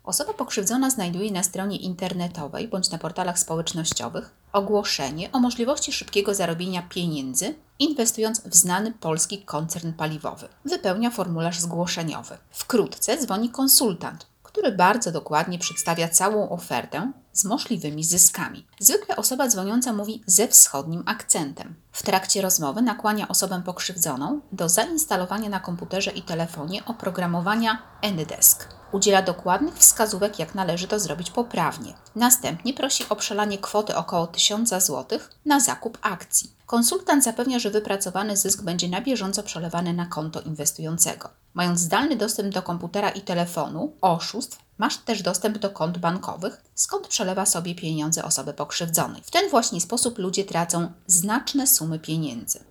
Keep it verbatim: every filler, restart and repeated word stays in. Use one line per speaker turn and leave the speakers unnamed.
Osoba pokrzywdzona znajduje na stronie internetowej bądź na portalach społecznościowych ogłoszenie o możliwości szybkiego zarobienia pieniędzy, inwestując w znany polski koncern paliwowy. Wypełnia formularz zgłoszeniowy. Wkrótce dzwoni konsultant, który bardzo dokładnie przedstawia całą ofertę z możliwymi zyskami. Zwykle osoba dzwoniąca mówi ze wschodnim akcentem. W trakcie rozmowy nakłania osobę pokrzywdzoną do zainstalowania na komputerze i telefonie oprogramowania AnyDesk. Udziela dokładnych wskazówek, jak należy to zrobić poprawnie. Następnie prosi o przelanie kwoty około tysiąc złotych na zakup akcji. Konsultant zapewnia, że wypracowany zysk będzie na bieżąco przelewany na konto inwestującego. Mając zdalny dostęp do komputera i telefonu, oszustw, masz też dostęp do kont bankowych, skąd przelewa sobie pieniądze osoby pokrzywdzonej. W ten właśnie sposób ludzie tracą znaczne sumy pieniędzy.